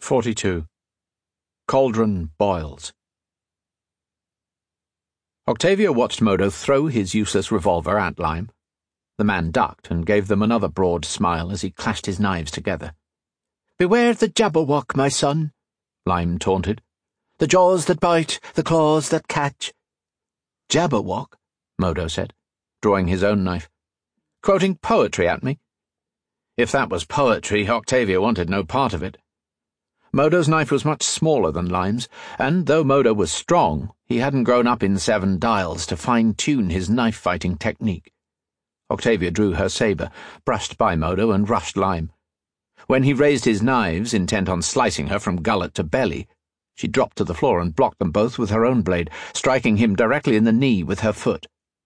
42. Cauldron boils. Octavia watched Modo throw his useless revolver at Lime. The man ducked and gave them another broad smile as he clashed his knives together. "Beware the Jabberwock, my son," Lime taunted. "The jaws that bite, the claws that catch." "Jabberwock?" Modo said, drawing his own knife. "Quoting poetry at me?" If that was poetry, Octavia wanted no part of it. Modo's knife was much smaller than Lime's, and though Modo was strong, he hadn't grown up in 7 Dials to fine-tune his knife-fighting technique. Octavia drew her sabre, brushed by Modo, and rushed Lime. When he raised his knives, intent on slicing her from gullet to belly, she dropped to the floor and blocked them both with her own blade, striking him directly in the knee with her foot.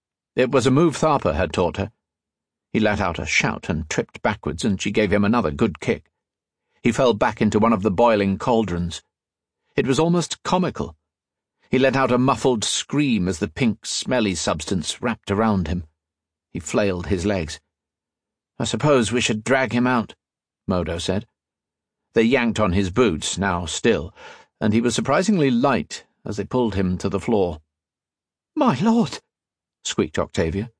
It was a move Tharpa had taught her. He let out a shout and tripped backwards, and she gave him another good kick. He fell back into one of the boiling cauldrons. It was almost comical. He let out a muffled scream as the pink, smelly substance wrapped around him. He flailed his legs. "I suppose we should drag him out," Modo said. They yanked on his boots, now still, and he was surprisingly light as they pulled him to the floor. "My lord!" squeaked Octavia.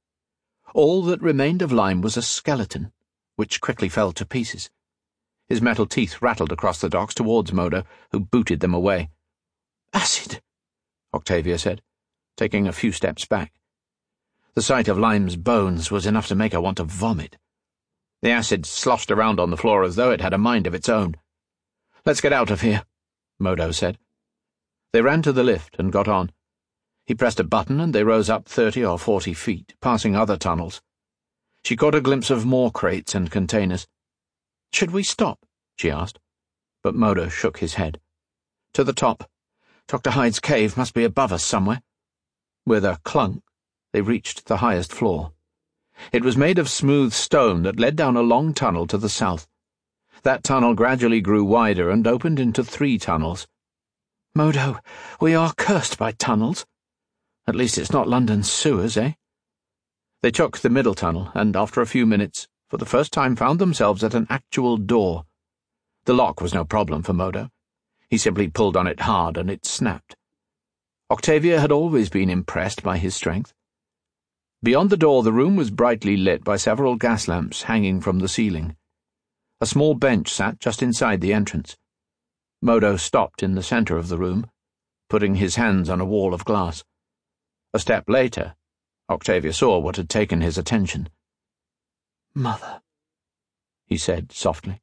All that remained of Lime was a skeleton, which quickly fell to pieces. His metal teeth rattled across the docks towards Modo, who booted them away. "Acid," Octavia said, taking a few steps back. The sight of Lime's bones was enough to make her want to vomit. The acid sloshed around on the floor as though it had a mind of its own. "Let's get out of here," Modo said. They ran to the lift and got on. He pressed a button and they rose up 30 or 40 feet, passing other tunnels. She caught a glimpse of more crates and containers. "Should we stop?" she asked, but Modo shook his head. "To the top. Dr. Hyde's cave must be above us somewhere." With a clunk, they reached the highest floor. It was made of smooth stone that led down a long tunnel to the south. That tunnel gradually grew wider and opened into 3 tunnels. "Modo, we are cursed by tunnels. At least it's not London's sewers, eh?" They took the middle tunnel, and after a few minutes, for the first time found themselves at an actual door. The lock was no problem for Modo. He simply pulled on it hard and it snapped. Octavia had always been impressed by his strength. Beyond the door the room was brightly lit by several gas lamps hanging from the ceiling. A small bench sat just inside the entrance. Modo stopped in the centre of the room, putting his hands on a wall of glass. A step later, Octavia saw what had taken his attention. "Mother," he said softly.